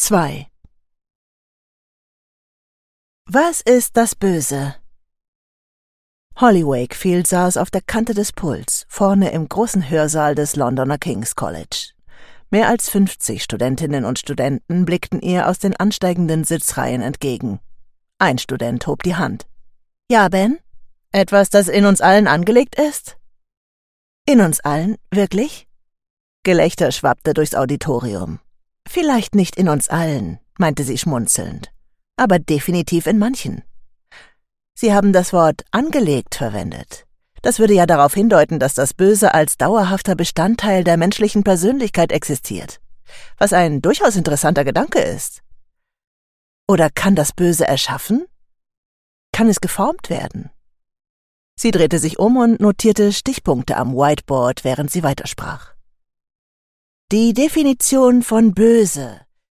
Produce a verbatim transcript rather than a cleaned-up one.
zwei. Was ist das Böse? Holly Wakefield saß auf der Kante des Pults, vorne im großen Hörsaal des Londoner King's College. Mehr als fünfzig Studentinnen und Studenten blickten ihr aus den ansteigenden Sitzreihen entgegen. Ein Student hob die Hand. »Ja, Ben? Etwas, das in uns allen angelegt ist?« »In uns allen? Wirklich?« Gelächter schwappte durchs Auditorium. »Vielleicht nicht in uns allen«, meinte sie schmunzelnd, »aber definitiv in manchen.« Sie haben das Wort »angelegt« verwendet. Das würde ja darauf hindeuten, dass das Böse als dauerhafter Bestandteil der menschlichen Persönlichkeit existiert, was ein durchaus interessanter Gedanke ist. Oder kann das Böse erschaffen? Kann es geformt werden? Sie drehte sich um und notierte Stichpunkte am Whiteboard, während sie weitersprach. Die Definition von Böse